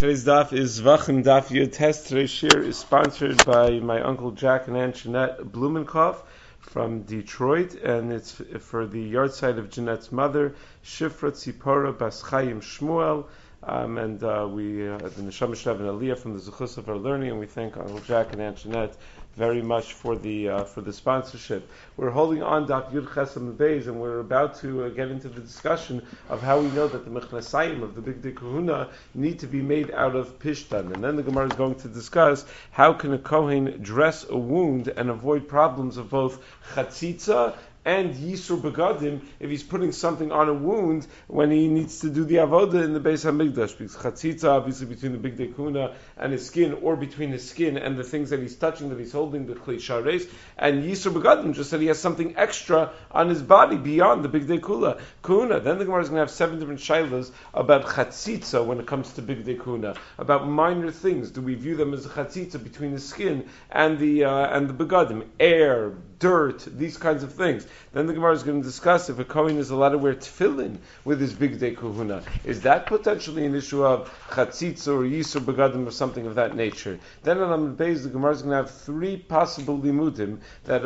Today's daf is Vachim Daf Yud Tes. Today's shir is sponsored by my uncle Jack and Aunt Jeanette Blumenkoff from Detroit, and it's for the yard site of Jeanette's mother, Shifra Tzipora Bas Chaim Shmuel. We the Neshama should have an aliyah from the Zechus of our learning, and we thank Uncle Jack and Aunt Jeanette very much for the sponsorship. We're holding on Daf Yud Chesam Beis, and we're about to get into the discussion of how we know that the Mechnasayim of the Big Day Kahuna need to be made out of Pishtan. And then the Gemara is going to discuss how can a Kohen dress a wound and avoid problems of both Chatzitza and Yisur Begadim if he's putting something on a wound when he needs to do the Avodah in the Beis HaMikdash. Because Chatzitza, obviously between the Big Day Kuna and his skin, or between his skin and the things that he's touching, that he's holding, the Klei Shares, and Yisur Begadim, just that he has something extra on his body beyond the Big Day Kuna. Then the Gemara is going to have 7 different shaylas about Chatzitza when it comes to Big Day Kuna, about minor things. Do we view them as a Chatzitza between the skin and the Begadim, air, dirt, these kinds of things? Then the Gemara is going to discuss if a Kohen is allowed to wear tefillin with his Big Day Kahuna. Is that potentially an issue of Chatzitza or Yisur Begadim or something of that nature? Then on Amud Beis, the Gemara is going to have 3 possible limudim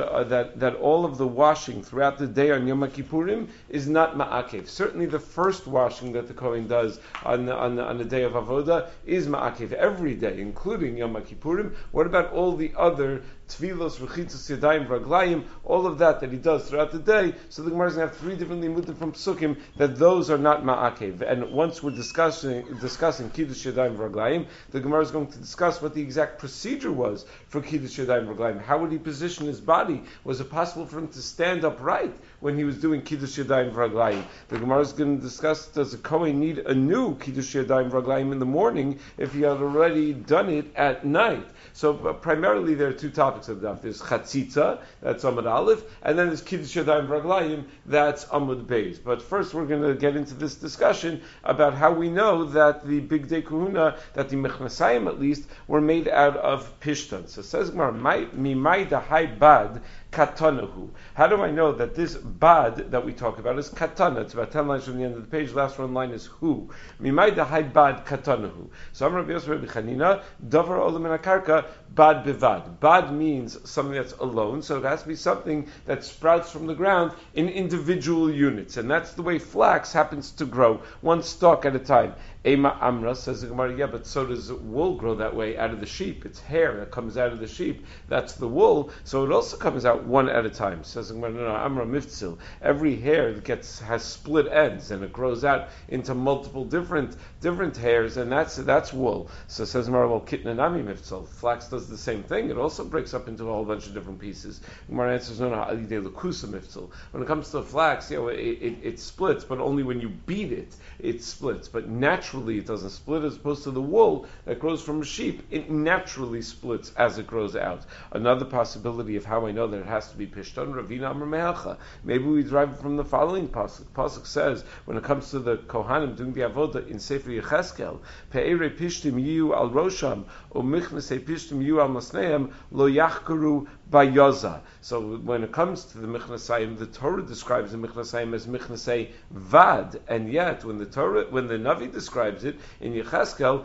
that all of the washing throughout the day on Yom Kippurim is not ma'akev. Certainly the first washing that the Kohen does on the day of Avodah is ma'akev every day, including Yom Kippurim. What about all the other Tfilos, Rechitzos, Yadayim, Raglayim, all of that he does throughout the day? So the Gemara is going to have 3 different limudim from Psukim that those are not ma'akev. And once we're discussing Kiddush Yadayim, Raglayim, the Gemara is going to discuss what the exact procedure was for Kiddush Yadayim, Raglayim. How would he position his body? Was it possible for him to stand upright when he was doing Kiddush Yadayim, Raglayim? The Gemara is going to discuss, does a Kohen need a new Kiddush Yadayim, Raglayim in the morning if he had already done it at night? So primarily there are 2 topics of that. There's Chatzitza, that's Amud Aleph, and then there's Kiddush Yadayim Raglayim, that's Amud Beis. But first we're going to get into this discussion about how we know that the Big Day Kahuna, that the Mechnasayim at least, were made out of Pishtan. So says Gemara, Mimai Dahai Bad Katanahu. How do I know that this bad that we talk about is katana? It's about 10 lines from the end of the page. Last one line is who. Mimai dahai bad katanahu. So I'm Rabbi Yosef Rabbi Chanina, davar olam min akarka bad bivad. Bad means something that's alone, so it has to be something that sprouts from the ground in individual units, and that's the way flax happens to grow, one stalk at a time. Ema Amra, says the Gemara, yeah, but so does wool grow that way out of the sheep. It's hair that comes out of the sheep. That's the wool. So it also comes out one at a time. Says the Gemara, no, Amra Miftzil. Every hair has split ends and it grows out into multiple different hairs, and that's wool. So says the Gemara, well, Kitnanami Miftzil. Flax does the same thing. It also breaks up into a whole bunch of different pieces. The Gemara answers, no, Alidei Lukusa Miftzil. When it comes to flax, it splits, but only when you beat it, it splits. But naturally it doesn't split, as opposed to the wool that grows from a sheep. It naturally splits as it grows out. Another possibility of how I know that it has to be Pishtan, Ravina Amar Mehacha. Maybe we derive it from the following pasuk. Pasuk says, when it comes to the Kohanim doing the Avodah in Sefer Yecheskel, Pe'ere Pishtim Yiyu al Rosham, O Michnasei Pishtim Yiyu al Masneim, Lo Yachkaru Bayoza. So when it comes to the Michnasayim, the Torah describes the Michnasayim as Michnasei Vad, and yet when the Navi describes it in Yecheskel,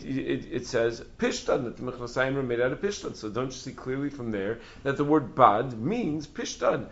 it says Pishtan, that the Michnasayim are made out of Pishtan. So don't you see clearly from there that the word Bad means Pishtan?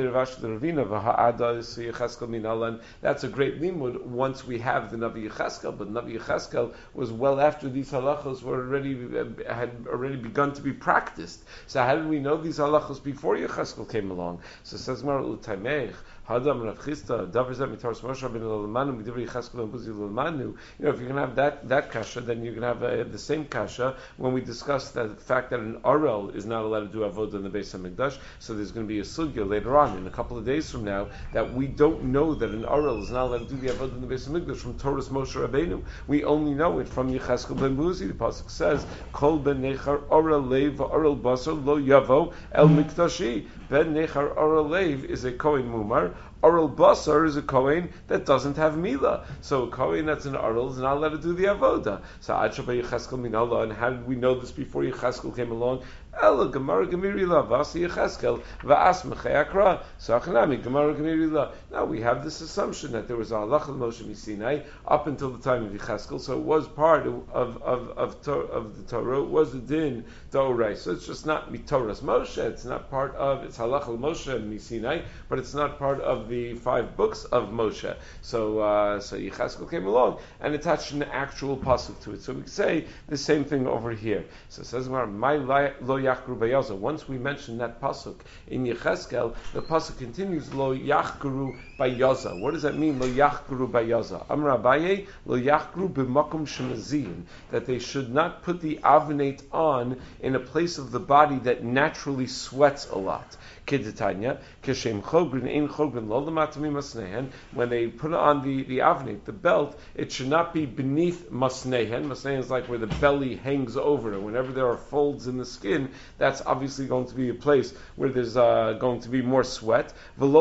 That's a great limud once we have the Navi Yecheskel, but Navi Yecheskel was well after these halachos had already begun to be practiced. So how did we know these halachos before Yecheskel came along? So it says Mar Utaymech Hadam Rav Chisda Davar Zeh Mitaros Moshe Rabbeinu L'Lamanu M'Divrei Yecheskel and Buzi L'Lamanu. If you're going to have that kasha, then you're going to have the same kasha when we discuss the fact that an Arel is not allowed to do avodah in the Beis HaMikdash. So there's going to be a sugya later on in a couple of days from now that we don't know that an Arel is not allowed to do the avodah in the Beis HaMikdash from Torah's Moshe Rabbeinu. We only know it from Yecheskel ben Buzi. The pasuk says, "Kol ben nechar Arel leiv va'Arel basar lo yavo el mikdashi." Ben nechar Arel leiv is a Kohen Mumar. Oral basar is a kohen that doesn't have mila. So a kohen that's an oral is not allowed to do the avoda. So Ad Shabbat Yecheskel Minallah, and how did we know this before Yecheskel came along? Ela Gemara Gemirila Vasi Yecheskel Va'as Mechei Akra. So Achanami Gemara Gemirila. Now we have this assumption that there was a halacha Moshe Sinai up until the time of Yecheskel, so it was part of the Torah. It was the din Dorai. So it's just not Mitoras Moshe. It's not part of it's halacha Moshe Sinai, but it's not part of the 5 books of Moshe. So Yecheskel came along and attached an actual pasuk to it. So we can say the same thing over here. So it says Gemara, my lo yachguru bayaza. Once we mentioned that pasuk in Yecheskel, the pasuk continues lo yachguru bayaza. What does that mean? Lo yachguru bayaza. Amar Abaye lo yachguru b'makom shemazin. That they should not put the avnate on in a place of the body that naturally sweats a lot. Kedetanya, Keshem Chogrin, Ein Chogrin, Lolamatami Masnehen, when they put on the avnit, the belt, it should not be beneath Masnehen. Masnehen is like where the belly hangs over, and whenever there are folds in the skin, that's obviously going to be a place where there's going to be more sweat.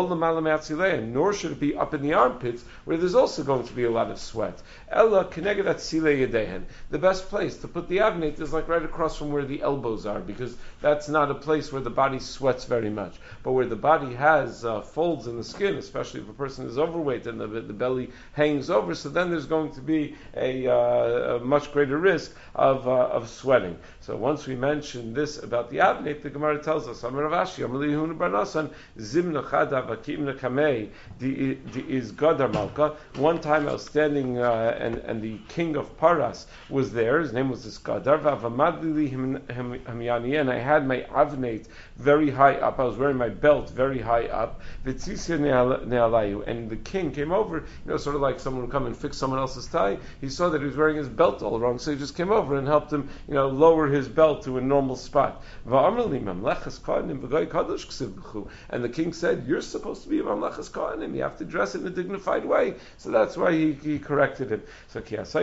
Nor should it be up in the armpits, where there's also going to be a lot of sweat. Ella Kenegat Atzile Yedehen. The best place to put the avnit is like right across from where the elbows are, because that's not a place where the body sweats very much. But where the body has folds in the skin, especially if a person is overweight and the belly hangs over, so then there's going to be a much greater risk of sweating. So once we mentioned this about the avnit, the Gemara tells us, Amar Rav Ashi, Amar Yehuna bar Nasan, Zimna Chada Vakimna Kamei, is Gadar Malka. One time I was standing and the king of Paras was there. His name was this Gadar. Vavamadli Hamyani, and I had my avnate very high up. I was wearing my belt very high up. And the king came over, sort of like someone would come and fix someone else's tie. He saw that he was wearing his belt all wrong, so he just came over and helped him, lower his belt to a normal spot. And the king said, you're supposed to be a Mamlechas Kohanim. You have to dress in a dignified way. So that's why he corrected him. So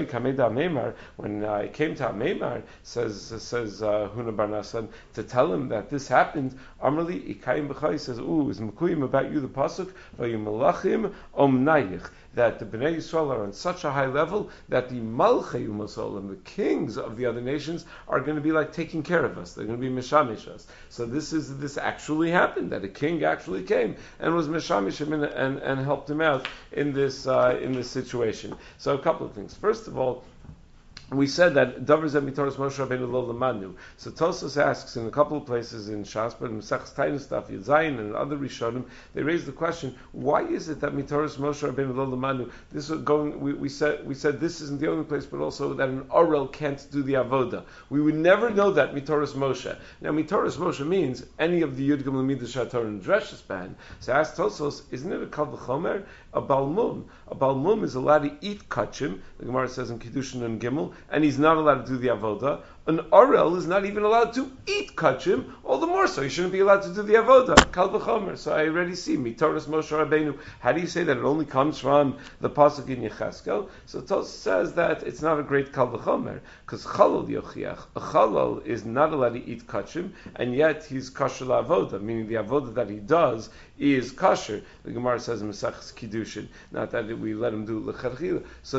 when I came to Ameimar, says Huna bar Nasan, to tell him that this happened, Amrli Ikayim B'chai says, is Mekuyim about you the pasuk Vayumalachim Omnayich, that the Bnei Yisrael are on such a high level that the Malchei Umasolim, the kings of the other nations, are going to be like taking care of us. They're going to be Meshamish us. So this actually happened, that a king actually came and was Meshamish him and helped him out in this situation. So a couple of things. First of all, we said that Davar Zeh Mitoras Moshe Rabbeinu Lo Lamanu. So Tosfos asks in a couple of places in Shas, but in Maseches Tainus Daf Yud Zayin and other Rishonim, they raise the question: why is it that Mitoras Moshe Rabbeinu Lo Lamanu? This was going. We said this isn't the only place, but also that an Orel can't do the avoda. We would never know that Mitoras Moshe. Now Mitoras Moshe means any of the Yud Gimel Midas Shator and Dreshes ban. So ask Tosfos, isn't it a Kal V'chomer? A Balmum. A Balmum is allowed to eat kachim. The Gemara says in Kiddushin and Gimel, and he's not allowed to do the avoda. An Orel is not even allowed to eat kachim, all the more so he shouldn't be allowed to do the avoda. Kal v'chomer. So I already see Mitoras Moshe Rabbeinu. How do you say that it only comes from the pasuk in Yecheskel? So Tos says that it's not a great kal v'chomer because chalal yochiach. A chalal is not allowed to eat kachim, and yet he's kosher avoda, meaning the avoda that he does is kosher. The Gemara says in Maseches Kiddushin, not that we let him do lecharchila. So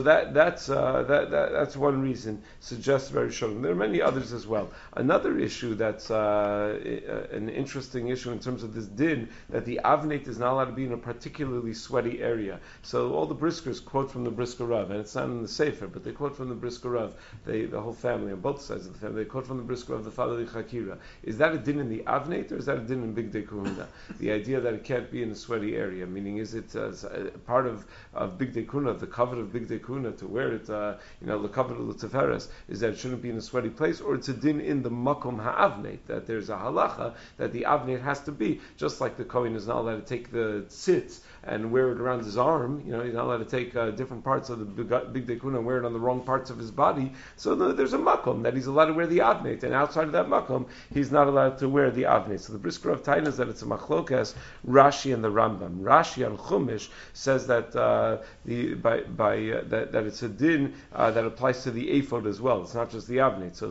that's one reason. Suggests very strong. There are many others as well. Another issue that's an interesting issue in terms of this din, that the avnate is not allowed to be in a particularly sweaty area. So all the briskers quote from the Brisker Rav, and it's not in the Sefer, but they quote from the Brisker Rav. The whole family, on both sides of the family, they quote from the Brisker Rav, the father of the Chakira. Is that a din in the avnate, or is that a din in Big Day Kahuna? The idea that it can't be in a sweaty area, meaning is it part of Big Day Kahuna, the covet of Big Day Kahuna, to wear it, the covet of the Teferes, is that it shouldn't be in a sweaty place, or it's a din in the makom ha'avnate, that there's a halacha that the avnate has to be, just like the Kohen is not allowed to take the tzitz and wear it around his arm, he's not allowed to take different parts of the Big Day Kuna and wear it on the wrong parts of his body, so there's a makom that he's allowed to wear the avnate, and outside of that makom, he's not allowed to wear the avnate. So the Brisker of Tain is that it's a machlokas, Rashi and the Rambam. Rashi on Chumash says that that it's a din that applies to the ephod as well. It's not just the avnate. So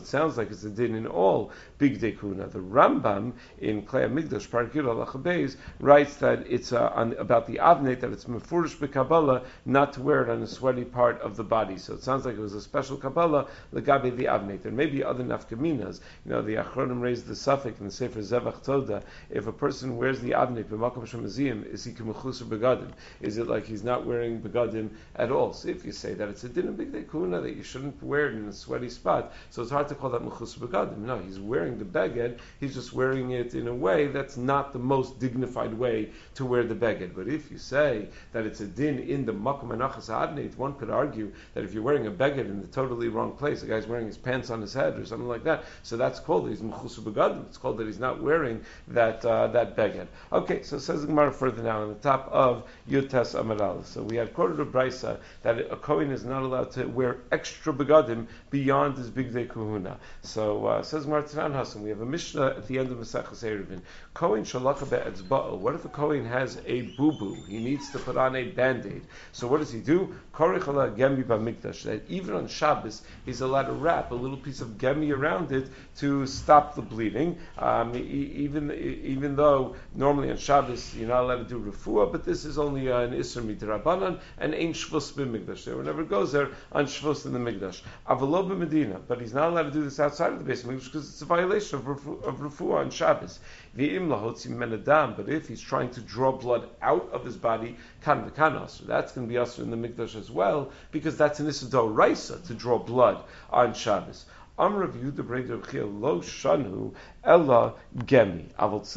it sounds like it's a din in all bigdei kuna. The Rambam in Klei Hamikdash Parak Yud Halacha Beis writes that it's about the avnet, that it's mefurish b'Kabbalah not to wear it on a sweaty part of the body. So it sounds like it was a special Kabbalah legabe the avnet. There may be other nafkaminas. The Achronim raised the suffix in the Sefer Zevach Toda. If a person wears the avnet b'makom shemaziyim, is he k'mechusar begadim? Is it like he's not wearing begadim at all? So if you say that it's a din of bigdei kuna that you shouldn't wear it in a sweaty spot, so it's hard to call that mechusar begadim. No, he's wearing the beged. He's just wearing it in a way that's not the most dignified way to wear the beged. But if you say that it's a din in the makom anachas ha'avnet, one could argue that if you're wearing a beged in the totally wrong place, the guy's wearing his pants on his head or something like that, so that's called he's mechusar begadim. It's called that he's not wearing that beged. Okay, so it says the Gemara further now on the top of Yud Tes Amud Aleph. So we had quoted a brisa that a kohen is not allowed to wear extra begadim beyond his bigdei kuhuna. So says Gemara Tanan Hasan, we have a Mishnah at the end of Maseches Eruvin. Kohen shalaka be'etzba'o. What if a kohen has a boo-boo? He needs to put on a band-aid. So what does he do? Korich ala gemi b'mikdash. That even on Shabbos, he's allowed to wrap a little piece of gemi around it to stop the bleeding. Even though normally on Shabbos you're not allowed to do refuah, but this is only an isur midrabanan and ain't shvus b'mikdash. There whenever it goes there on shvus in the mikdash. Avalo b'medina, but he's not allowed to do this outside of the base of mikdash because it's a violation of refuah on Shabbos. But if he's trying to draw blood out of his body, kan v'kanas, that's going to be usher in the mikdash as well, because that's an issur d'oraisa to draw blood on Shabbos. Amrav Yehuda Breder B'chia Lo Shanu Ella Gemi.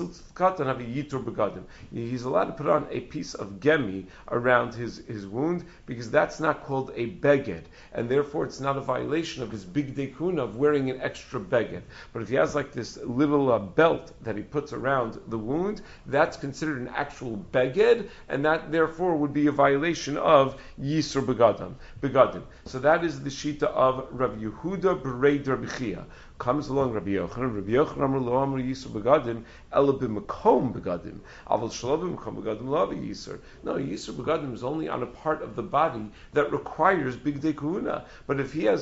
He's allowed to put on a piece of gemi around his wound because that's not called a beged, and therefore it's not a violation of his bigdei kuna of wearing an extra beged. But if he has like this little belt that he puts around the wound, that's considered an actual beged, and that therefore would be a violation of yisur begadim. So that is the shita of Rav Yehuda Breder B'chia. Comes along Rabbi Yochanan. Rabbi Yochanan Amar Lo Amar Yisur Begadim Ela B'Makom Begadim Aval Shelo B'Makom Begadim Lo Yisur. No, Yisur Begadim is only on a part of the body that requires bigdei kuhuna. But if he has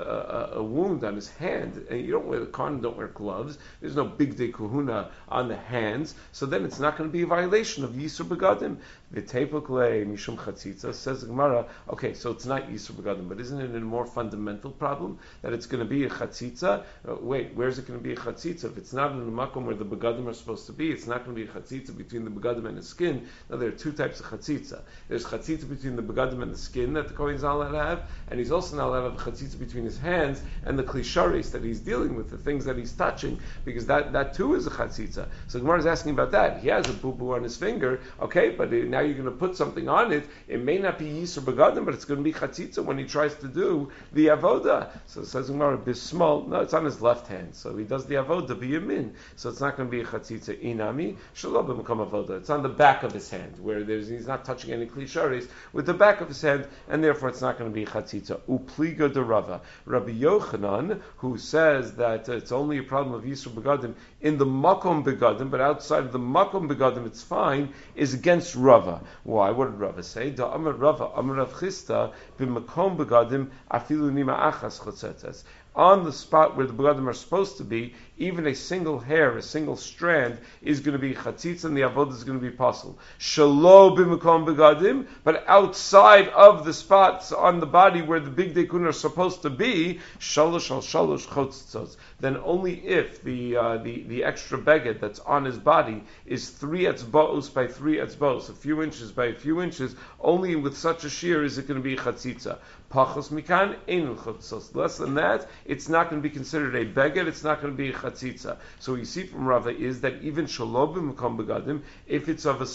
a wound on his hand, and you don't wear the kohen, don't wear gloves, there's no bigdei kuhuna on the hands, so then it's not going to be a violation of Yisur Begadim. V'tepok mishum chatzitza, says the Gemara. Okay, so it's not Yisur Begadim, but isn't it a more fundamental problem that it's going to be a chatzitza? Wait, where's it going to be a chatzitza? If it's not in the makom where the begadim are supposed to be, it's not going to be a chatzitza between the begadim and the skin. Now, there are two types of chatzitza. There's chatzitza between the begadim and the skin that the kohen's not allowed to have, and he's also not allowed to have chatzitza between his hands and the klisharis that he's dealing with, the things that he's touching, because that too is a chatzitza. So Gemara is asking about that. He has a boo-boo on his finger, okay, but now you're going to put something on it. It may not be yisur begadim, but it's going to be chatzitza when he tries to do the avoda. So it says Gemara, bismol, no, it's on his left hand, so he does the avoda biyamin, so it's not going to be a chatzitza inami shelo b'makom avoda. It's on the back of his hand, where he's not touching any klisharis with the back of his hand, and therefore it's not going to be chatzitza. Upliga de Rava, Rabbi Yochanan, who says that it's only a problem of yisur begadim in the makom begadim, but outside of the makom begadim it's fine, is against Rava. Why? What did Rava say? Da Amar Rava Amar Rav Chisda b'makom begadim afilu nima achas chotzetes. On the spot where the begadim are supposed to be, even a single hair, a single strand, is going to be chatzitza, and the avodah is going to be possible. Shelo b'makom begadim, but outside of the spots on the body where the bigdei kuna are supposed to be, shalosh al shalosh chotzitzos. Then only if the extra beged that's on his body is 3 etzba'os by 3 etzba'os, a few inches by a few inches, only with such a shear is it going to be chatzitza. Pachos mikan ein chotzitzos. Less than that, it's not going to be considered a beged, it's not going to be a chatzitza. So what you see from Rava is that even shelo b'makom begadim, if it's of a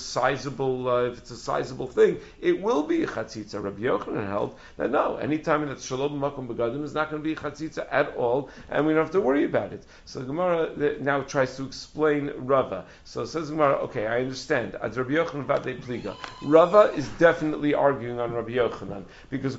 sizable thing, it will be a chatzitza. Rabbi Yochanan held that no, anytime it's shelo b'makom begadim is not going to be a chatzitza at all, and we don't have to worry about it. So the Gemara now tries to explain Rava. So it says Gemara, okay, I understand. Ad Rabbi Yochanan v'adei pliga. Rava is definitely arguing on Rabbi Yochanan, because according to Rabbi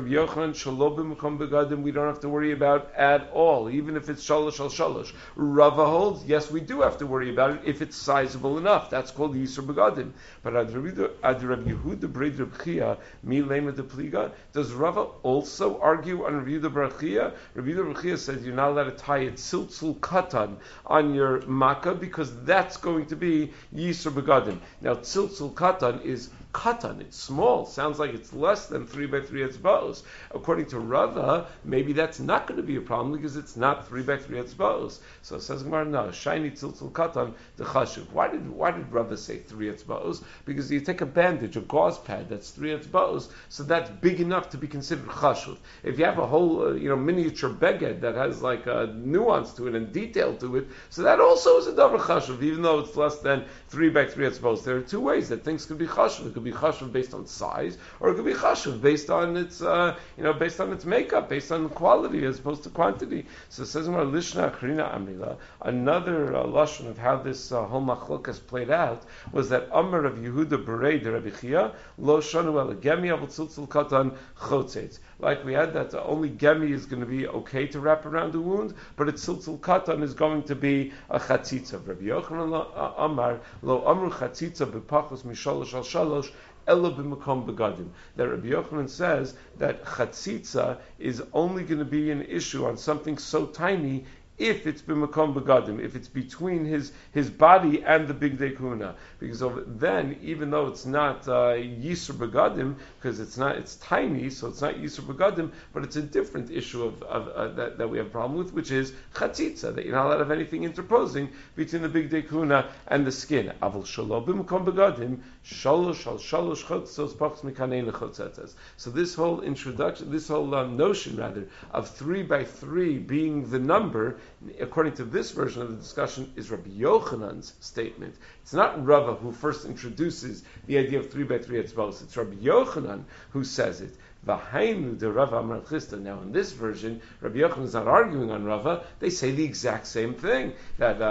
Rabbi Yochanan shelo b'makom begadim we don't have to worry about at all, even if it's shalosh al shalosh. Rava holds, yes, we do have to worry about it if it's sizable enough. That's called yisur begadim. But ad Rabbi Yehuda b'reid Reb Chia mi lema de pliga. Does Rava also argue on Rabbi Yehuda bar Chia? Rabbi Yehuda bar Chia says you're not allowed to tie a tziltzul katan on your makkah because that's going to be yisur begadim. Now tziltzul katan is katan, it's small, sounds like it's less than 3 by 3 etzbaos. According to Rava, maybe that's not going to be a problem because it's not 3 by 3 etzbaos. So it says Gemara, no, shiny tziltzul katan the chashuv. Why did Rava say 3 etzbaos? Because you take a bandage, a gauze pad that's 3 etzbaos, so that's big enough to be considered chashuv. If you have a whole miniature beged that has like a nuance to it and detail to it, so that also is a davar chashuv, even though it's less than 3 by 3 etzbaos. There are two ways that things could be chashuv. It could be chashuv based on size, or it could be chashuv based on its, based on its makeup, based on quality as opposed to quantity. So it says more lishna achrina amila. Another lashon of how this whole machlokas played out was that Amar of Yehuda Berei de Rabbi Chia lo shanu el gemi avol tziltzul katan chotzetz. Like we had that only gemi is going to be okay to wrap around the wound, but a tziltzul katan is going to be a chatzitza. Rabbi Yochanan Amar lo amru chatzitza b'pachos mishalosh al shalosh ela b'makom begadim. That Rabbi Yochanan says that chatzitza is only going to be an issue on something so tiny if it's b'makom begadim, if it's between his body and the big day kuna, because then even though it's not yisur begadim, because it's tiny, so it's not yisur begadim, but it's a different issue of that we have a problem with, which is chatzitza, that you're not allowed to have anything interposing between the big day kuna and the skin. Avol shelo b'makom begadim shalosh al shalosh chotzos pachos mikanei lechotzetzes. So this whole introduction, this whole notion rather of 3 by 3 being the number, according to this version of the discussion, is Rabbi Yochanan's statement. It's not Rava who first introduces the idea of 3 by 3 etzbaos. It's Rabbi Yochanan who says it. V'hainu de Rava Amar Chisda. Now, in this version, Rabbi Yochanan is not arguing on Rava. They say the exact same thing, that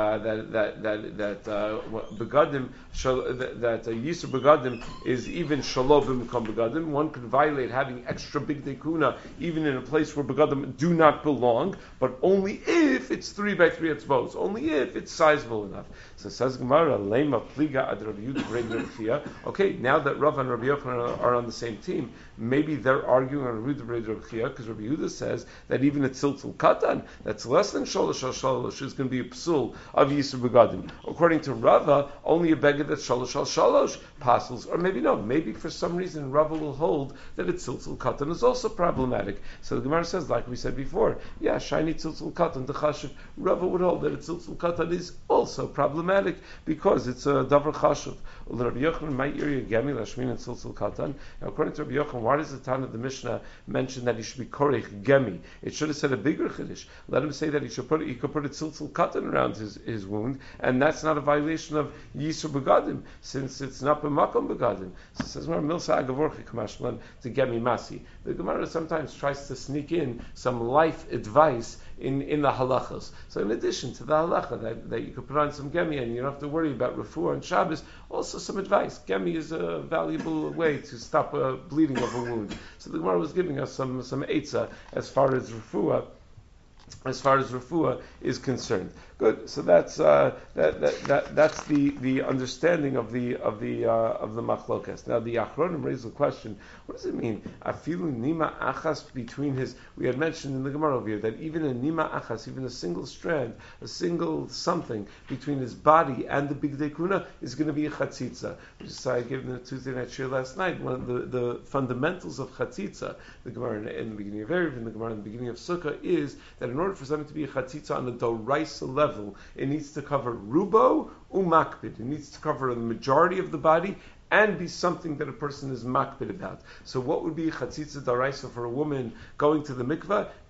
begadim that yisur begadim is even shalom b'makom begadim. One could violate having extra big dekuna even in a place where begadim do not belong, but only if it's 3 by 3 etzbaos, only if it's sizable enough. So says Gemara, lema pliga ad Rabbi Yehuda b'reid Rabbi Chia. Okay, now that Rava and Rabbi Yochanan are on the same team, maybe they're arguing on Rabbi Yehuda b'reid Rabbi Chia, because Rabbi Yehuda says that even a tziltzul katan, that's less than shalosh al shalosh, is going to be a psul of yisur begadim. According to Rava, only a beged that's shalosh al shalosh passes, or maybe no, maybe for some reason Rava will hold that a tziltzul katan is also problematic. So the Gemara says, like we said before, yeah, shiny tziltzul katan, the chashuv, Rava would hold that a tziltzul katan is also problematic because it's a davar chashuv. Rabbi Yochanan might area gemi lashmin and tziltzul katan. Now, according to Rabbi Yochanan, why does the Tana of the Mishnah mention that he should be korech gemi? It should have said a bigger chiddush. Let him say that he could put a tziltzul katan around his wound, and that's not a violation of yisur begadim, since it's not b'makom begadim. So it says more milsa agavorchi kamashman to gemi masi. The Gemara sometimes tries to sneak in some life advice in the halachas. So in addition to the halacha that you could put on some gemi and you don't have to worry about refuah and Shabbos, also some advice. Gemi is a valuable way to stop bleeding of a wound. So the Gemara was giving us some eitzah as far as refuah is concerned. Good. So that's that's the understanding of the machlokas. Now the Achronim raised the question: what does it mean? Afilu nima achas between his. We had mentioned in the Gemara over here that even a nima achas, even a single strand, a single something between his body and the big dekuna is going to be a chatzitza. Which is I gave the Tuesday night shir last night. One of the fundamentals of chatzitza, the Gemara in the beginning of Erev and the Gemara in the beginning of Sukkah, is that in order for something to be a chatzitza on a doraisa level, it needs to cover rubo umakbid. It needs to cover the majority of the body and be something that a person is makbid about. So what would be chatzitza daraisa for a woman going to the mikveh?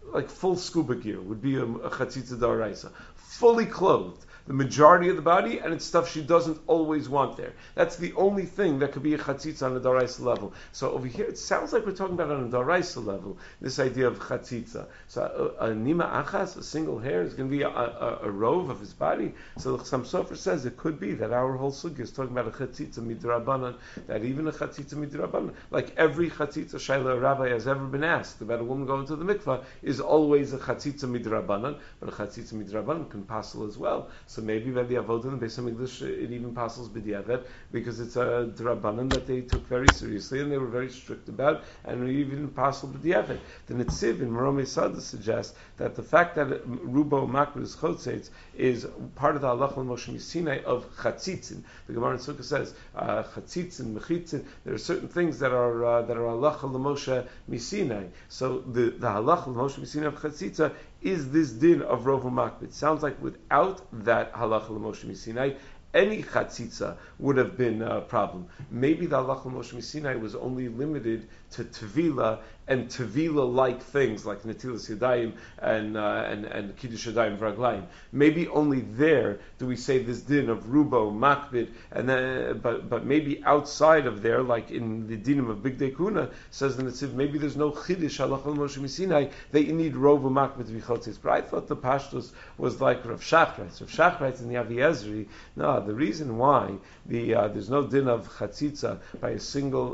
like full scuba gear would be a chatzitza daraisa, fully clothed, the majority of the body, and it's stuff she doesn't always want there. That's the only thing that could be a chatzitza on a daraisa level. So over here, it sounds like we're talking about on a daraisa level, this idea of chatzitza. So a nima achas, a single hair, is going to be a rove of his body. So the Chassam Sofer says it could be that our whole sugya is talking about a chatzitza midrabanan, that even a chatzitza midrabanan, like every chatzitza Shaila Rabbi has ever been asked about a woman going to the mikvah, is always a chatzitza midrabanan, but a chatzitza midrabanan can passel as well. So maybe by the avodah in the Beis Hamikdash it even passels b'diavad, because it's a drabanan that they took very seriously and they were very strict about, and even passel b'diavad. The Netziv in Maromei Sada suggests that the fact that rubo makbid is chotzetz is part of the halacha l'Moshe Sinai of chatzitzin. The Gemara in Sukkah says chatzitzin, mechitzin. There are certain things that are halacha l'Moshe Sinai. So the halacha l'Moshe Sinai of chatzitza is this din of rov u'makbid. Sounds like without that halacha l'Moshe Sinai, any chatzitza would have been a problem. Maybe the halacha l'Moshe Sinai was only limited to tevila and tevila-like things like netilas yadayim and kiddush yadayim v'raglayim. Maybe only there do we say this din of rubo makbid, and then but maybe outside of there, like in the dinim of Bigdei Kuna, says the Netziv, maybe there's no chiddush halacha l'Moshe Sinai that you need rov u'makbid v'chotzis. But I thought the pashtus was like Rav Shachritz. Rav Shachritz in the Avi Ezri. No, the reason why there's no din of chatzitza by a single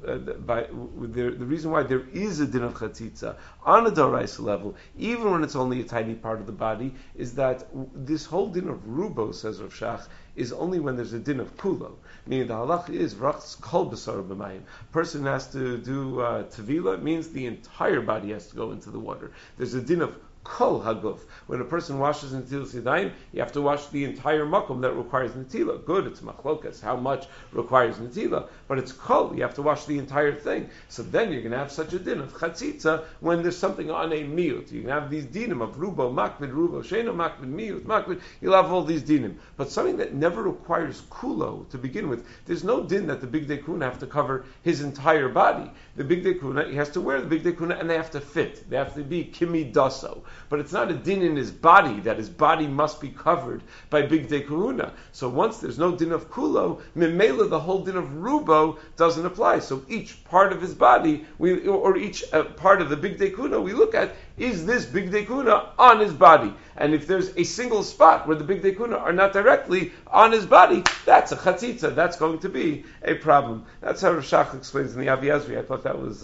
the reason why there is a din of chatzitza on a doraisa level, even when it's only a tiny part of the body, is that this whole din of rubo, says Rav Shach, is only when there's a din of kulo. Meaning the halach is rachs kol b'sar b'mayim. Person has to do tevila, means the entire body has to go into the water. There's a din of kol haguf. When a person washes netilas yadayim, you have to wash the entire makom that requires netila. Good, it's machlokas, how much requires netila, but it's kol, you have to wash the entire thing. So then you're going to have such a din of chatzitza when there's something on a miut. You can have these dinim of rubo makbid, rubo sheno makbid, miut makbid, you'll have all these dinim. But something that never requires kulo to begin with, there's no din that the Bigdei Kuna have to cover his entire body. The Bigdei Kuna, he has to wear the Bigdei Kuna and they have to fit. They have to be kimi daso. But it's not a din in his body that his body must be covered by Bigdei Kuna. So once there's no din of kulo, mimela the whole din of rubo doesn't apply. So each part of his body, or each part of the Bigdei Kuna, we look at, is this Bigdei Kuna on his body? And if there's a single spot where the Bigdei Kuna are not directly on his body, that's a chatzitza. That's going to be a problem. That's how Rav Shach explains in the Avi Ezri. I thought that was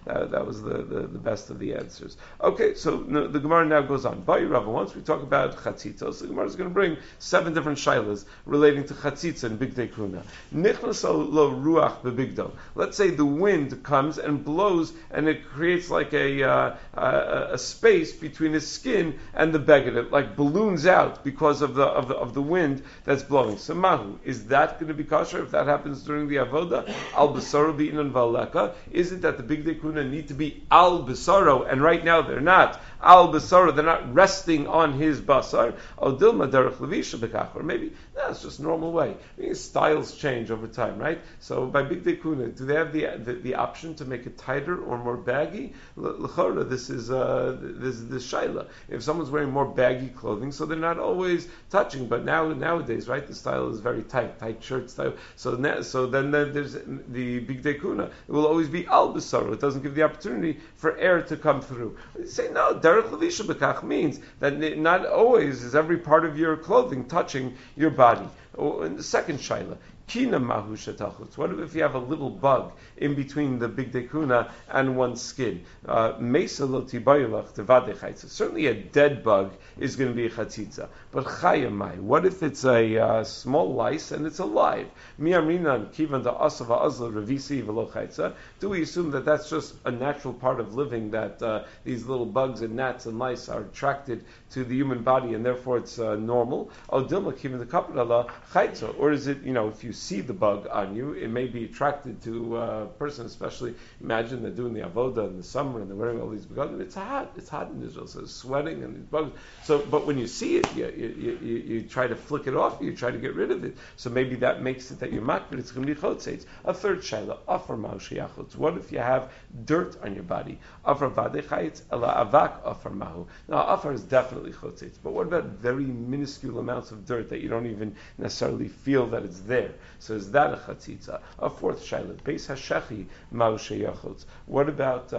the best of the answers. Okay, so the Gemara now goes on. Once we talk about chatzitza, so the Gemara is going to bring 7 different shaylas relating to chatzitza and Bigdei Kuna. Nichnas lo ruach bebigdo. Let's say the wind comes and blows, and it creates like a space between his skin and the beged. It like balloons out because of the wind that's blowing. So mahu, is that going to be kosher if that happens during the avoda? Al basaro bi'inan v'aleka. Is it that the Bigdei Kuna need to be al basaro, and right now they're not al basaro, they're not resting on his basar? Or dilma derech levisha bekach, or maybe that's just normal way. I mean, styles change over time, right? So by Bigdei Kuna, do they have the option to make it tighter or more baggy? L'chora, this is the shaila. If someone's wearing more baggy clothing, so they're not always touching. But nowadays, right, the style is very tight shirt style. So then there's the Bigdei Kuna. It will always be al basaro. It doesn't give the opportunity for air to come through. You say no. Derech levisha bekach means that not always is every part of your clothing touching your body. In the second shaila, kina mahu shetachutz. What if you have a little bug in between the Bigdei Kuna and one's skin? Mesa lo tibayulach tevadei chaytza. Certainly a dead bug is going to be a chatzitza. But chayamai, what if it's a small lice and it's alive? Miamrinan kivan da asava azla revisi v'lo chaytza. Do we assume that that's just a natural part of living, that these little bugs and gnats and lice are attracted to the human body and therefore it's normal? Or dilma kivan da kapadala chaytza. Or is it, if you see the bug on you, it may be attracted to a person, especially imagine they're doing the avoda in the summer and they're wearing all these begadim. It's hot in Israel, so it's sweating and these bugs. So, but when you see it, you try to flick it off, you try to get rid of it. So maybe that makes it that you're makbid. It's going to be chotzeitz. A third shayla, afar ma'u. What if you have dirt on your body? Afar vadechayitz ela avak afar mahu. Now, afar is definitely chotzeitz, but what about very minuscule amounts of dirt that you don't even necessarily feel that it's there? So is that a chatzitza? A fourth shayla, beis hashechi ma'u sheyachotz. What about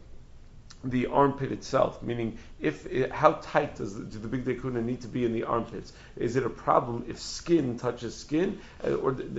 the armpit itself, meaning how tight do the big dekuna need to be in the armpits? Is it a problem if skin touches skin, and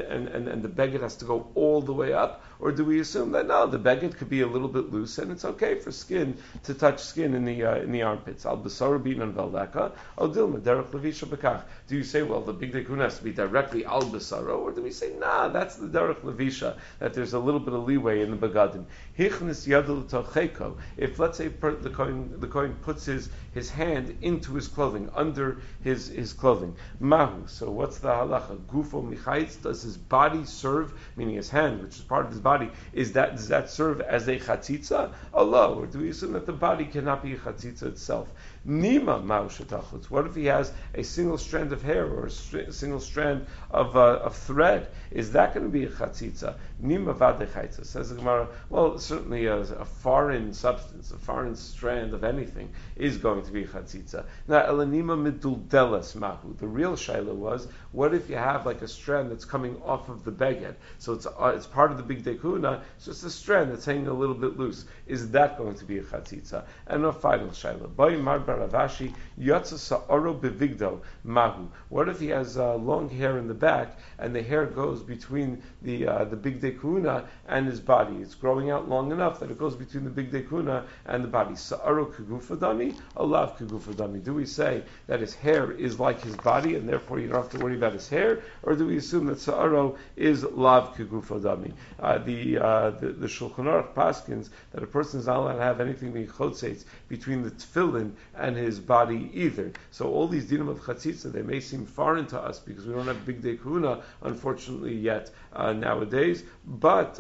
the beged has to go all the way up, or do we assume that no, the beged could be a little bit loose and it's okay for skin to touch skin in the armpits? Al basara binan veldaka, al dilma derech levisha bekach. Do you say, well, the big dekuna has to be directly al basara, or do we say, nah, that's the derech levisha, that there's a little bit of leeway in the begadim? Hichnis yadul tocheko. If let's say the kohen puts his hand into his clothing, under his clothing. Mahu. So what's the halacha? Gufo michayitz. Does his body serve, meaning his hand, which is part of his body, does that serve as a chatzitza? Allah. Or do we assume that the body cannot be a chatzitza itself? Nima ma'u shetachutz. What if he has a single strand of hair or a single strand of thread? Is that going to be a chatzitza? Nima vadechayitza. Says the Gemara. Well, certainly a foreign substance, a foreign strand of anything is going to be a chatzitza. Now, elanima miduldelas mahu. The real shaila was, what if you have like a strand that's coming off of the beged? So it's part of the big dekuna. It's just a strand that's hanging a little bit loose. Is that going to be a chatzitza? And a final shaila. Ravashi yatsa sa'aro bevigdo mahu. What if he has long hair in the back and the hair goes between the big dekuna and his body? It's growing out long enough that it goes between the big dekuna and the body. Sa'aro kegufadami, alav kegufadami. Do we say that his hair is like his body and therefore you don't have to worry about his hair, or do we assume that sa'aro is lav kegufadami? The Shulchan Aruch paskins that a person is not allowed to have anything being chotzeitz between the tefillin and his body either. So all these dinim of chatzitza, they may seem foreign to us because we don't have big day kahuna, unfortunately, yet nowadays, but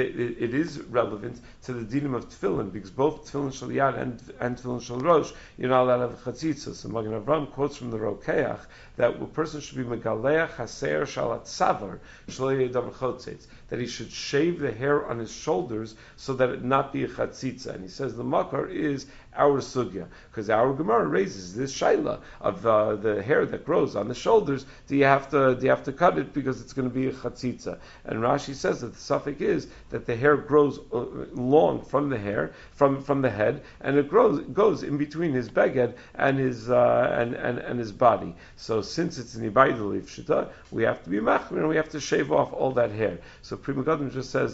it is relevant to the dinim of tefillin, because both tefillin shel yad and tefillin shel rosh, you're not allowed to have chatzitza. So Magen Avram quotes from the Rokeach that a person should be megaleach haser shalat savar shlo yedam chotzetz, that he should shave the hair on his shoulders so that it not be a chatzitza. And he says the makar is our sugya, because our Gemara raises this shaila of the hair that grows on the shoulders. Do you have to cut it because it's going to be a chatzitza? And Rashi says that the suffix is that the hair grows long from the hair, from the head, and it goes in between his beged and his and his body. So since it's an ibaydul shita, we have to be machmir and we have to shave off all that hair. So Pri Megadim just says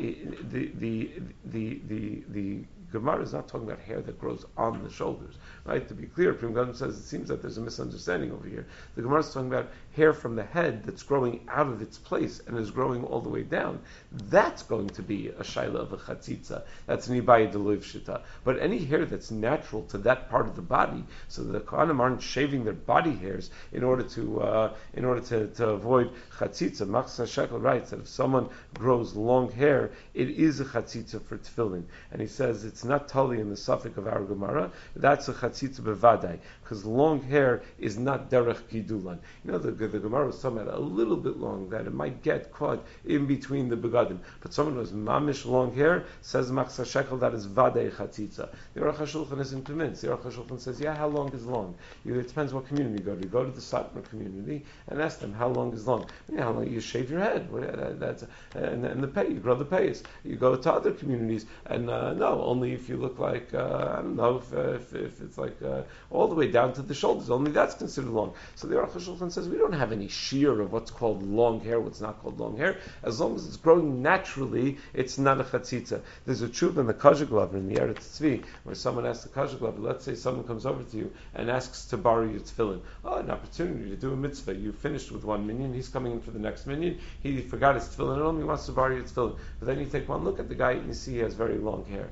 the Gemara is not talking about hair that grows on the shoulders, right? To be clear, Pri Megadim says it seems that there's a misunderstanding over here. The Gemara is talking about hair from the head that's growing out of its place and is growing all the way down. That's going to be a shaila of a chatzitza. That's an ibayah deloiv shita. But any hair that's natural to that part of the body, so the Kohanim aren't shaving their body hairs in order to avoid chatzitza. Machzah Shekel writes that if someone grows long hair, it is a chatzitza for tefillin, and he says it's not totally in the suffix of our Gemara. That's a chatzitza bevadai, because long hair is not derech gidulan. You know, the Gemara was talking about a little bit long, that it might get caught in between the begadim. But someone who has mamish long hair, says Machzah Shekel, that is vadei chatzitza. The Aruch HaShulchan isn't convinced. The Aruch HaShulchan says, yeah, how long is long? It depends what community you go to. You go to the Satmar community and ask them, how long is long? How long? You shave your head. And the pay, you grow the payas. You go to other communities, and no, only if you look like, I don't know, if it's like all the way down to the shoulders, only that's considered long. So the Aruch HaShulchan says, we don't have any shear of what's called long hair, what's not called long hair. As long as it's growing naturally, it's not a chatzitza. There's a tshuva in the Kazha Glover, in the Eretz Tzvi, where someone asks the Kazha Glover, let's say someone comes over to you and asks to borrow your tefillin. Oh, an opportunity to do a mitzvah. You finished with one minyan, he's coming in for the next minyan, he forgot his tefillin at home, he wants to borrow your tefillin. But then you take one look at the guy and you see he has very long hair. So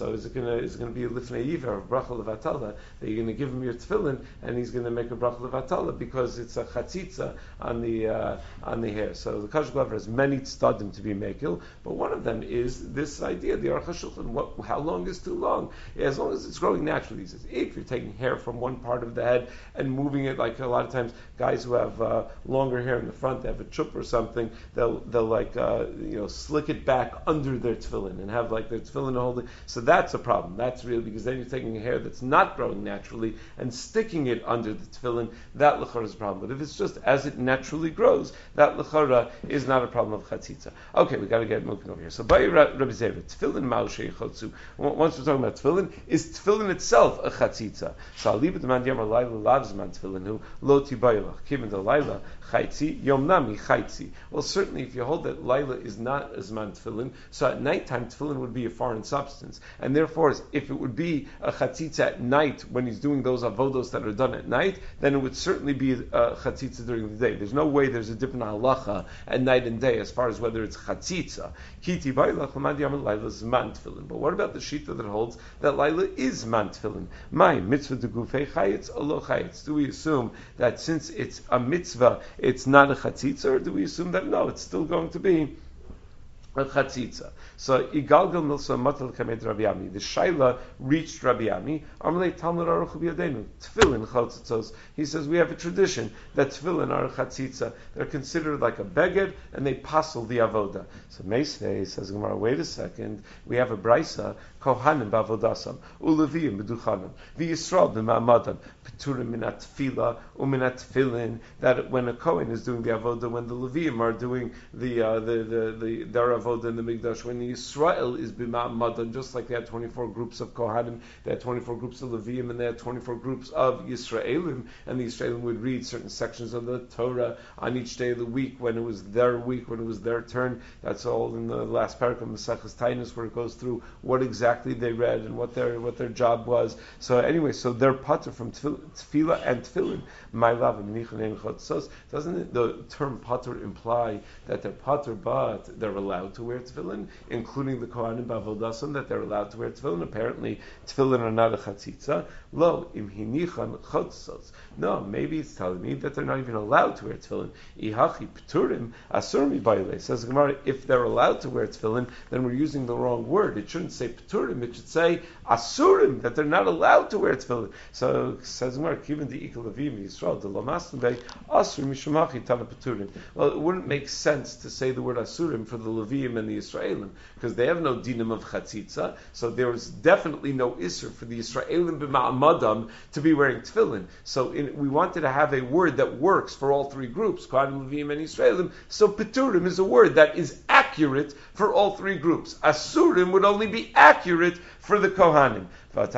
So is it gonna be a lifnei yiver of bracha levatala that you're gonna give him your tefillin and he's gonna make a bracha levatala because it's a chatzitza on the hair. So the Kashal Glover has many tzadim to be mekil, but one of them is this idea, the Aruch HaShulchan. How long is too long? As long as it's growing naturally. He says if you're taking hair from one part of the head and moving it, like a lot of times guys who have longer hair in the front, they have a chup or something, they'll like slick it back under their tefillin and have like their tefillin holding. So that's a problem. That's really because then you're taking a hair that's not growing naturally and sticking it under the tefillin. That l'chara is a problem. But if it's just as it naturally grows, that l'chara is not a problem of chatzitza. Okay, we got to get moving over here. So by Rabbi Zera, tefillin ma'ushay chotzu. Once we're talking about tefillin, is tefillin itself a chatzitza? So aliba demand yamar laila lavs man tefillin hu lo tibayilach kiven the laila chaytzi yom nami chaytzi. Well, certainly if you hold that laila is not as man tefillin, so at nighttime tefillin would be a foreign substance, and therefore if it would be a chatzitza at night when he's doing those avodos that are done at night, then it would certainly be a chatzitza during the day. There's no way there's a different halacha at night and day as far as whether it's chatzitza. Kiti bailach lamad yam laila is man tefillin. But what about the shita that holds that laila is man tefillin? My mitzvah de gufei chayitz olo chayitz. Do we assume that since it's a mitzvah, it's not a chatzitza, or do we assume that no, it's still going to be a chatzitza? So igalgal milsa matal kamed Rabbi Ami. The shaila reached Rabbi Ami. Amrei Talmud Aruch B'Yadenu tefillin chatzitzos. He says we have a tradition that tefillin are a chatzitza. They're considered like a beged, and they passel the avoda. So Meisvei says Gemara, wait a second. We have a brisa kohanim b'avodasam uleviim b'duchanim v'Yisrael b'ma'amadan peturim minat tefila uminat tefillin. That when a kohen is doing the avoda, when the Leviim are doing their avoda in the Mikdash, when the Yisrael is b'ma'amadan, just like they had 24 groups of kohanim, they had 24 groups of Leviim, and they had 24 groups of Yisraelim, and the Yisraelim would read certain sections of the Torah on each day of the week when it was their week, when it was their turn. That's all in the last paragraph of Maseches Tainus, where it goes through what exactly they read and what their job was. So anyway, so they're pater from tefillah and tefillin. My love, doesn't the term pater imply that they're pater, but they're allowed to wear tefillin, including the kohanim b'avodasim, that they're allowed to wear tefillin? Apparently, tefillin are not a chatzitza. Lo im hinichan chotzos. No, maybe it's telling me that they're not even allowed to wear tefillin. Ihachi pturim asur mi baile. Says Gemara, if they're allowed to wear tefillin, then we're using the wrong word. It shouldn't say pturim. It should say asurim, that they're not allowed to wear tefillin. So says Gemara, given the ikal avim Yisrael the lamastim bay asur mishamachi tana pturim. Well, it wouldn't make sense to say the word asurim for the Leviim and the Yisraelim, because they have no dinim of chatzitza. So there was definitely no isur for the Yisraelim b'ma'amadam to be wearing tefillin. So we wanted to have a word that works for all three groups, Kohanim, Leviim, and Yisraelim. So peturim is a word that is accurate for all three groups. Asurim would only be accurate for the Kohanim. The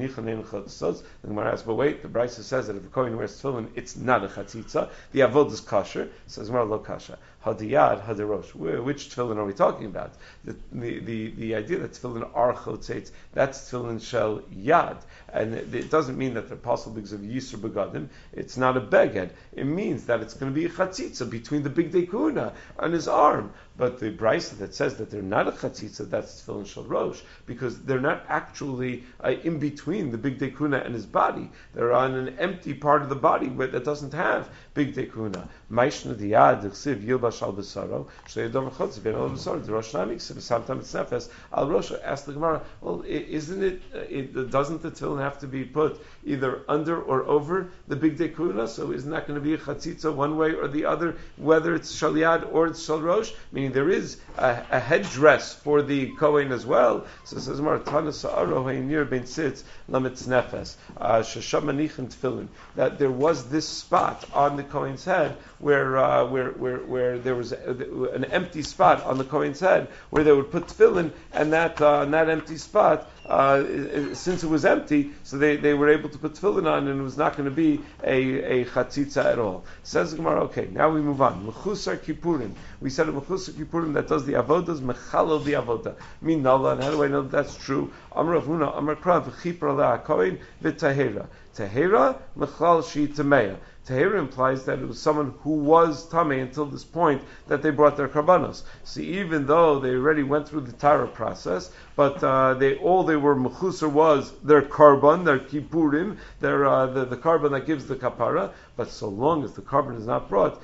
Gemara asks, but wait, the Brisa says that if a Kohen wears tefillin, it's not a chatzitza. The avod is kosher. Says Gemara, lo kasha. Hadiyad, hadirosh. Which tefillin are we talking about? The idea that tefillin are chotzetz, that's tefillin shel yad. And it doesn't mean that they're possible because of yisur begadim. It's not a beged. It means that it's going to be a chatzitza between the big dekuna on his arm. But the brisa that says that they're not a chatzitza, that's tefillin shel rosh, because they're not actually in between the big dekuna and his body. They're on an empty part of the body that doesn't have big dekuna. Maishna diyad d'chsiv yilbash al b'saro shleidom chotz ben al b'saro d'rosh nami ksiv sometimes it's nefes al rosh. Asked the Gemara, well, isn't it doesn't the tefillin have to be put either under or over the big dekuna? So isn't that going to be a chatzitza one way or the other, whether it's shal yad or it's shal rosh? Meaning there is a headdress for the kohen as well. So it says Gemara, Tana sa'aro ha'inir ben tzitz lamitz nefes shesham manichin tefillin, that there was this spot on the kohen's head where there was an empty spot on the kohen's head where they would put tefillin, and that empty spot, since it was empty, so they were able to put tefillin on, and it was not going to be a chatzitza at all. Says the Gemara, okay, now we move on. Mechusar Kippurim. We said a Mechusar Kippurim that does the avodas, mechalel the avoda. Min nala, and how do I know that that's true? Amar Avuna, Amar Krav, Chipra la Kohen, v'tahera. Tehera Mechlal Shi Tameya. Tehera implies that it was someone who was Tameh until this point that they brought their karbanos. So even though they already went through the Tara process, but they were mechusar was their karban, their kippurim, the karban that gives the kapara. But so long as the karban is not brought,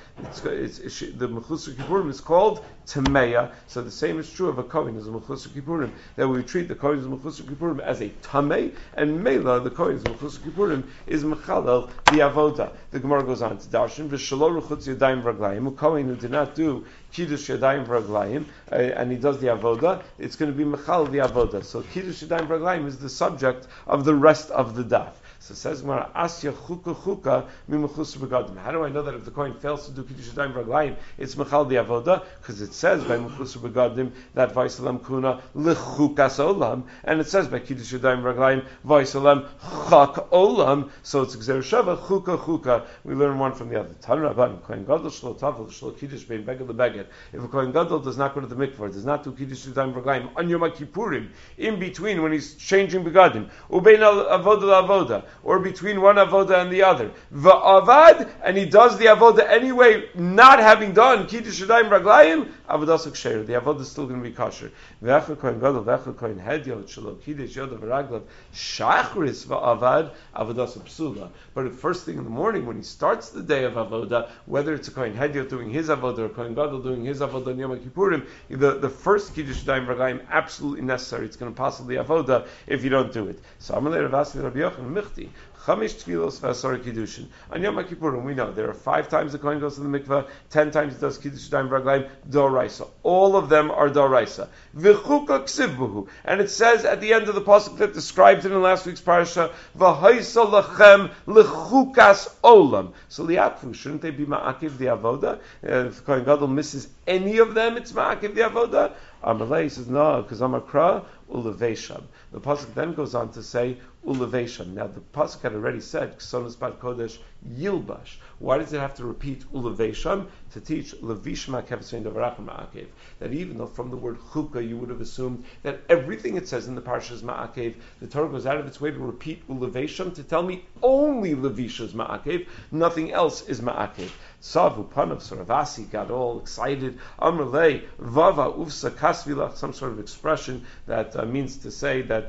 the mechusar kippurim is called tameya. So the same is true of a kohen as a mechusar kippurim, that we treat the kohen as a mechusar kippurim as a tameh, and mela the kohen as a mechusar kippurim is mechalel the avoda. The Gemara goes on to darshan v'shelo ruchutz yadayim v'raglayim. A kohen who did not do kiddush yadayim v'raglayim and he does the avoda, it's going to be mechal the avoda. So kiddush yadayim v'raglayim is the subject of the rest of the daf. So it says Gemara, Asya chuka mimechus begadim. How do I know that if the kohen fails to do kiddush yadayim v'raglayim, it's mechal the avoda? Because it says by mechus begadim that vaysalam kuna lechukas olam, and it says by kiddush yadayim v'raglayim vaysalam chak olam. So it's gzer shava chuka. We learn one from the other. Tanur Rabbanan kohen gadol shlo tafel shlo kiddush bein beged lebeged. If a kohen gadol does not go to the mikvah, does not do kiddush yadayim v'raglayim on Yom Kippurim, in between when he's changing begadim, ubein avoda avoda, or between one avoda and the other, va'avad, and he does the avoda anyway, not having done kiddush yadayim v'raglayim, avodas ksheir. The avoda is still going to be kosher. Ve'echel kohen gadol, ve'echel kohen hedyot shelo kiddush yodav v'raglav shachris va'avad avodas psula. But at first thing in the morning when he starts the day of avoda, whether it's a kohen hedyot doing his avoda or a kohen gadol doing his avoda on Yom Kippurim, the first kiddush yadayim v'raglayim absolutely necessary. It's going to possibly avoda if you don't do it. So Amalei Ravasi Rabbi Yochanan Michti. Chamish tfilos v'asar kiddushin. On Yom Kippurim, we know there are 5 times the kohen goes to the mikveh, 10 times he does kiddush yadayim v'raglayim doraisa. All of them are doraisa. V'chuka ksivbuhu, and it says at the end of the pasuk that describes it in last week's parasha, v'haisa lachem lechukas olam. So liatfu, shouldn't they be ma'akiv the avoda? If the kohen gadol misses any of them, it's ma'akiv the avoda. Amalei says no, because Amakra ulevesham. The pasuk then goes on to say ulevesham. Now the pasuk had already said Ksonos Bat Kodesh Yilbash. Why does it have to repeat ulevesham? To teach levishma kevsein davarach ma'akev. That even though from the word chukah you would have assumed that everything it says in the parsha is ma'akev, the Torah goes out of its way to repeat ulevesham to tell me only levisha is ma'akev, nothing else is ma'akev. Savu Panav Saravasi got all excited. Amrlei Vava Ufsa Kasvilach, some sort of expression that means to say that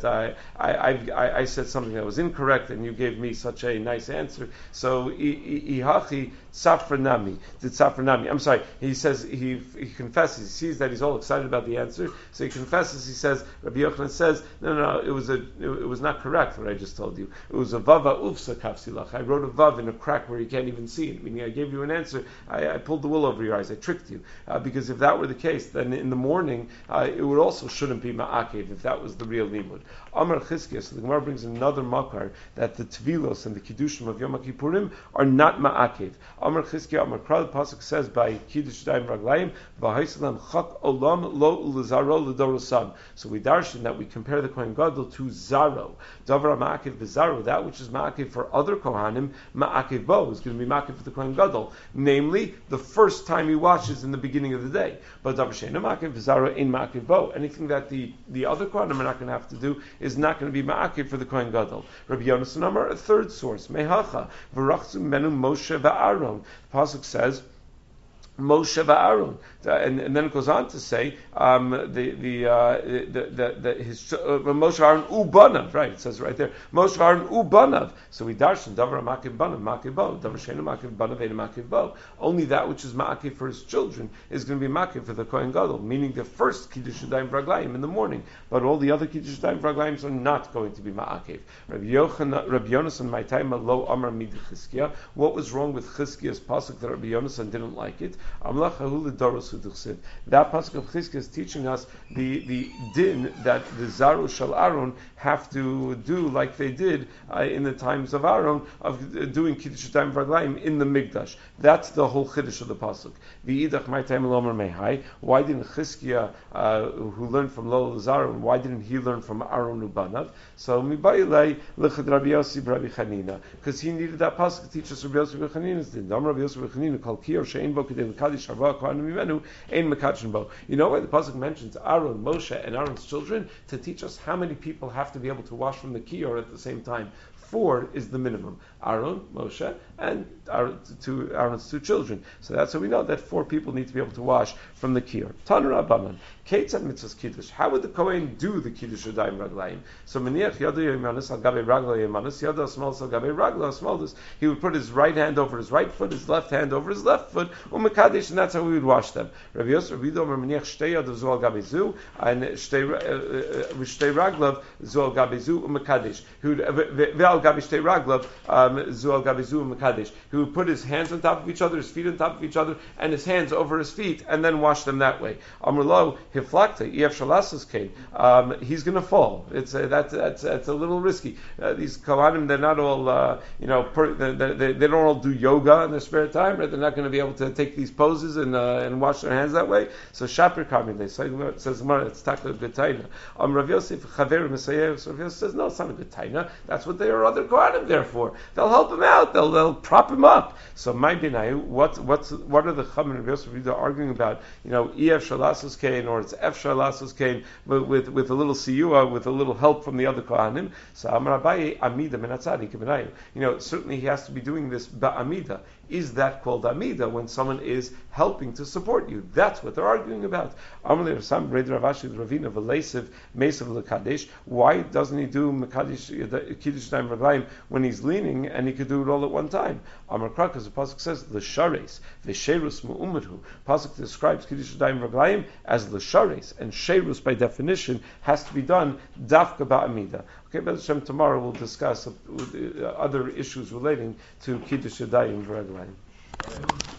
I said something that was incorrect and you gave me such a nice answer. So Ihachi Safranami. Did Safranami? I'm sorry. He says he confesses. He sees that he's all excited about the answer, so he confesses. He says Rabbi Yochanan says no. It was not correct what I just told you. It was a Vava Ufsa Kasvilach. I wrote a Vav in a crack where you can't even see it. Meaning I gave you an answer. I pulled the wool over your eyes. I tricked you. Because if that were the case, then in the morning, it would also shouldn't be ma'akev if that was the real limud. Amar Chizkiah, so the Gemara brings another makar that the tvilos and the kiddushim of Yom Kippurim are not ma'akev. Amar Chizkiah, Amar Kral, the pasuk says by kiddush daim raglayim, v'haisalam chak olam lo ulizaro l'dorosam. So we darshan that we compare the kohen gadol to zaro. Davar ma'akev v'zaro, that which is ma'akev for other kohanim, ma'akev bo is going to be ma'akev for the kohen gadol. Namely, the first time he washes in the beginning of the day. But davar she'eino ma'akev v'zaro ein ma'akev bo. Anything that the other kohanim are not going to have to do is not going to be ma'akev for the kohen gadol. Rabbi Yonasan Amar, a third source, mehacha v'rachzu menu Moshe va'Aaron. The pasuk says Moshe va'Aaron, and then it goes on to say Moshe va'Aaron ubanav. Right, it says right there Moshe va'Aaron ubanav. So we darshan davar ma'akev banav ma'akev bo, davar she'eino ma'akev banav eino ma'akev bo. Only that which is ma'akev for his children is going to be ma'akev for the kohen gadol, meaning the first kiddush yadayim v'raglayim in the morning, but all the other kiddush yadayim v'raglayim are not going to be ma'akev. Rabbi Yonasan my time lo amar mid Chizkiah. What was wrong with Chizkiah's pasuk that Rabbi Yonasan didn't like it? That pasuk of Chizkiah is teaching us the din that the Zaru Shal Aaron have to do like they did in the times of Aaron of doing Kiddush Yadayim V'Raglayim in the Mikdash. That's the whole Chiddush of the pasuk. V'idach my time Lomer Mehai. Why didn't Chizkiah, who learned from Lo Zaron, why didn't he learn from Aaron Ubanav? So Mibayilei Lechad Rabbi Yossi Rabbi Chanina, because he needed that pasuk to teach us Rabbi Yossi Rabbi Chanina's din. Dam Rabbi Yossi Rabbi Chanina Kol Kiyor Shein Bo Kedei L'Kadish Harva Kohanim Mimenu Ein Mekachin Bo. You know why the pasuk mentions Aaron, Moshe, and Aaron's children? To teach us how many people have to be able to wash from the Kiyor at the same time. 4 is the minimum. Aaron, Moshe, and Aaron's two children. So that's how we know that 4 people need to be able to wash from the kiyur. Tanur Abaman. Ketzad mitzvahs kiddush. How would the Kohen do the kiddush yadayim raglayim? So maniach yadu yemanis al gabe ragla yemanis yadu asmalis al gabe ragla asmalis. He would put his right hand over his right foot, his left hand over his left foot, umekadesh, and that's how we would wash them. Rabbi Yosef Rabbi Domer maniach shtei yadu zu al gabe zu, and shtei raglav zu al gabe zu umekadesh. He would ve'al gabe shtei raglav zu al gabe zu umekadesh. He would put his hands on top of each other, his feet on top of each other, and his hands over his feet, and then wash them that way. Amrlo hiflakta ef shalasas came. He's going to fall. It's that's a little risky. These kohanim, they're not all they don't all do yoga in their spare time. Right? They're not going to be able to take these poses and wash their hands that way. So shaper kamim, they say, says it's taka good taina. Rav Yosef chaver Messiah. So Rav Yosef says no, it's not a good taina. That's what they are other kohanim there for. They'll help him out. They'll prop him up. So my binayu, what are the chum and Rav Yosef arguing about? Ef shalasas kain, or it's F shalasas kain with a little siyua, with a little help from the other kohanim. So Amar Abaye amida menatzadi kibinayu. Certainly he has to be doing this ba'amida. Is that called amida when someone is helping to support you? That's what they're arguing about. Why doesn't he do kiddush time raglayim when he's leaning, and he could do it all at one time? Amar Krak, as the pasuk says, l'shares v'sherus mu'umadhu. Pasuk describes kiddush time raglayim as l'shares, and sherus by definition has to be done dafka ba'amida. Okay, B'ez Hashem, tomorrow we'll discuss other issues relating to Kiddush Yadayim V'Raglayim.